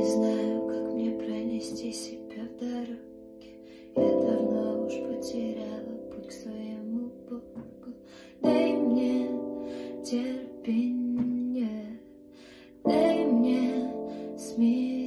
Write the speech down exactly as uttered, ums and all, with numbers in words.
не знаю, как мне пронести себя в дороге. Я давно уж потеряла путь к своему Богу. Дай мне терпение, дай мне смирение.